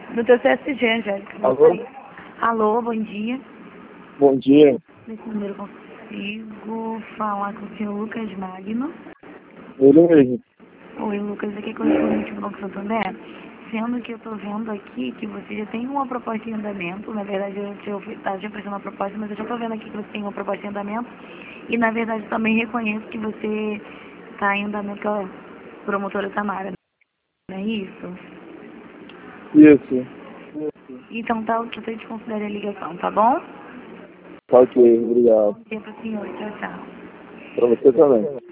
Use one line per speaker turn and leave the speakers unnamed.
Do teu CSG, Angélica.
Alô?
Alô, bom dia.
Bom dia.
Nesse número eu consigo falar com o senhor Lucas Magno.
Ele mesmo.
Oi, Lucas, aqui é correspondente do Banco Santander. Sendo que eu estou vendo aqui que você já tem uma proposta em andamento. Na verdade, eu estava te oferecendo uma proposta, mas eu já estou vendo aqui que você tem uma proposta em andamento. E, na verdade, também reconheço que você está em andamento com a promotora Tamara. Não é isso?
Isso.
Então tá, eu te considero a ligação, tá bom?
Tá ok, obrigado.
Bom dia pro senhor. Tchau, tchau.
Pra você também.